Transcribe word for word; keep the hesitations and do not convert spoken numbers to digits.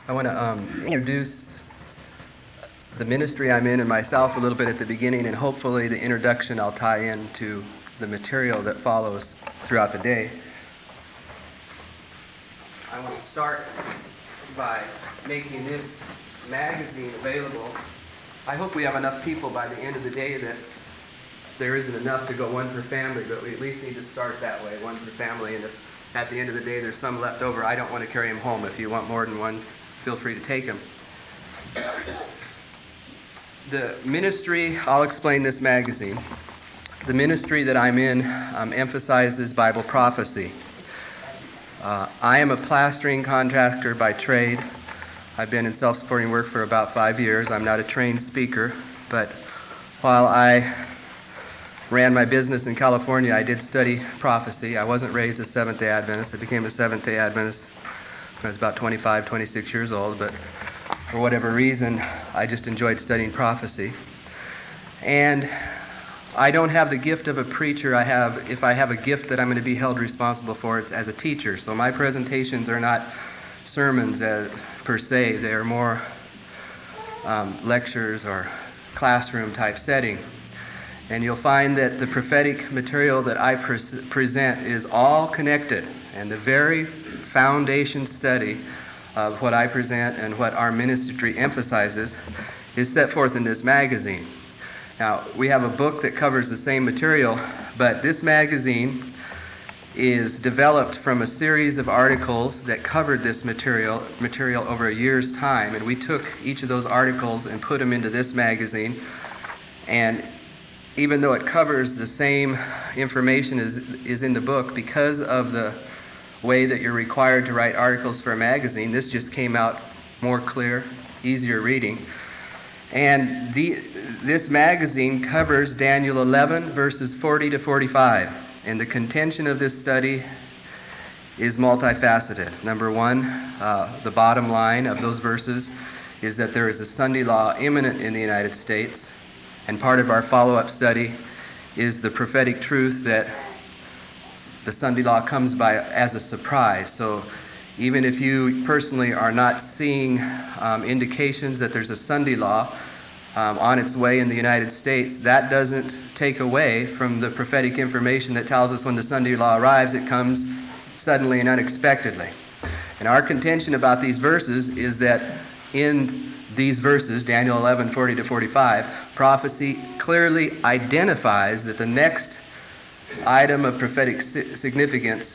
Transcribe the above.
I want to um, introduce the ministry I'm in and myself a little bit at the beginning, and hopefully the introduction I'll tie into the material that follows throughout the day. I want to start by making this magazine available. I hope we have enough people by the end of the day that there isn't enough to go one per family, but we at least need to start that way, one per family, and if at the end of the day there's some left over, I don't want to carry them home. If you want more than one, feel free to take them. The ministry, I'll explain this magazine. The ministry that I'm in um, emphasizes Bible prophecy. Uh, I am a plastering contractor by trade. I've been in self-supporting work for about five years. I'm not a trained speaker, but while I ran my business in California, I did study prophecy. I wasn't raised a Seventh-day Adventist. I became a Seventh-day Adventist when I was about twenty-five, twenty-six years old, but for whatever reason, I just enjoyed studying prophecy. And I don't have the gift of a preacher. I have, if I have a gift that I'm going to be held responsible for, it's as a teacher. So my presentations are not sermons as, per se. They're more um, lectures or classroom type setting. And you'll find that the prophetic material that I pre- present is all connected. And the very foundation study of what I present and what our ministry emphasizes is set forth in this magazine. Now, we have a book that covers the same material, but this magazine is developed from a series of articles that covered this material material over a year's time, and we took each of those articles and put them into this magazine. And even though it covers the same information as is in the book, because of the way that you're required to write articles for a magazine, this just came out more clear, easier reading. And the, this magazine covers Daniel eleven, verses forty to forty-five. And the contention of this study is multifaceted. Number one, uh, the bottom line of those verses is that there is a Sunday law imminent in the United States. And part of our follow-up study is the prophetic truth that the Sunday law comes by as a surprise. So even if you personally are not seeing um, indications that there's a Sunday law um, on its way in the United States, that doesn't take away from the prophetic information that tells us when the Sunday law arrives, it comes suddenly and unexpectedly. And our contention about these verses is that in these verses, Daniel eleven, forty to forty-five, prophecy clearly identifies that the next item of prophetic significance